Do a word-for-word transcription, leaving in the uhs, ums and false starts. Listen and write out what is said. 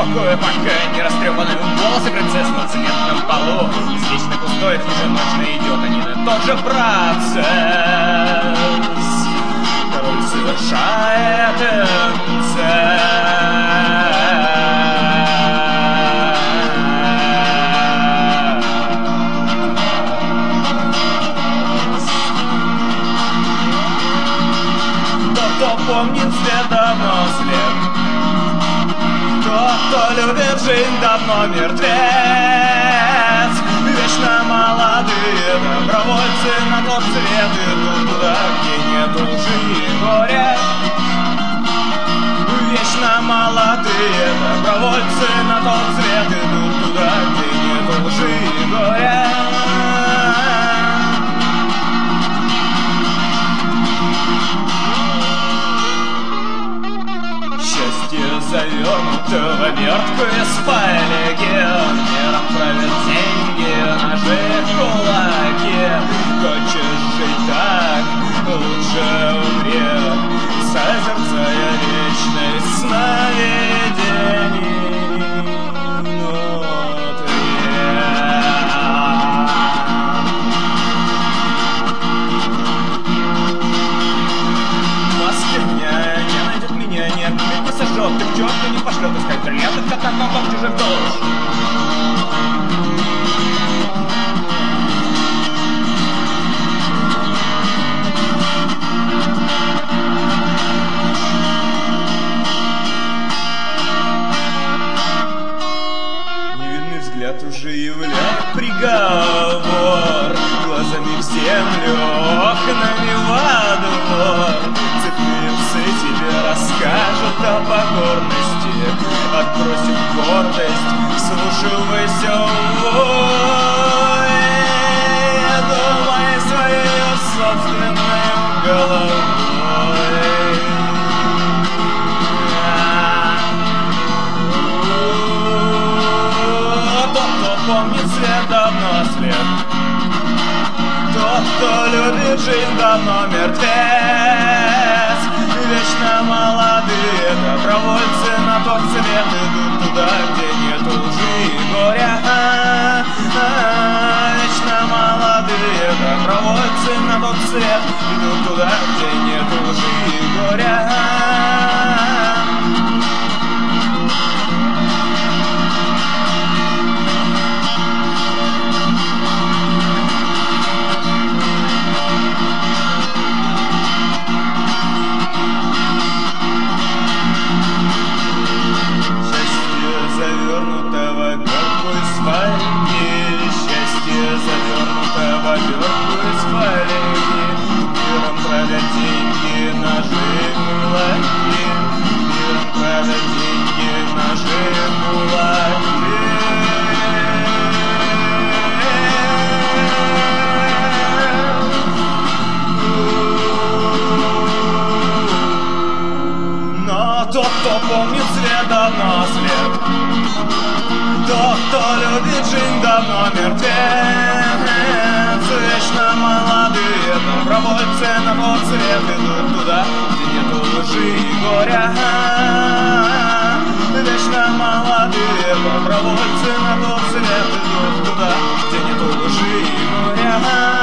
покоя, пока не растрепаны волосы принцесс на цементном полу. С вечно пустой еженочно идет один и тот же процесс. Король совершает инцест. Кто помнит свет, давно слеп. Тот, кто любит жизнь, давно мертвец. Вечно молодые добровольцы на тот свет идут туда, где нет лжи и горя. Вечно молодые добровольцы на тот свет идут туда, где нет лжи и горя. Завернутого верткую спальники, миром правят деньги, ножи, кулаки. Хочешь жить так, лучше умри, созерцая вечность сновидений. Ты к черту не пошлет искать бриллиантов катакомбах чужих душ. Невинный взгляд уже являет приговор. Глазами в землю, окнами во двор. Цепные псы тебе расскажут о покорности. Отбросив гордость, вслушивайся в вой. Думай своей собственной головой. Тот, кто помнит свет, давно слеп. Тот, кто любит жизнь, давно мертвец. Вечно молодые добровольцы на тот свет идут туда, где нет лжи и горя. Вечно молодые добровольцы на тот свет идут туда, где нет лжи и горя. Счастье завернутого в обертку из фольги. Миром правят деньги, ножи, кулаки. Миром правят деньги, ножи, кулаки. Но тот, кто помнит свет, давно слеп. Тот, кто любит жизнь, давно мертвец. Вечно молодые добровольцы на тот свет идут туда, где нету лжи и горя. Вечно молодые добровольцы на тот свет идут туда, где нету лжи и горя.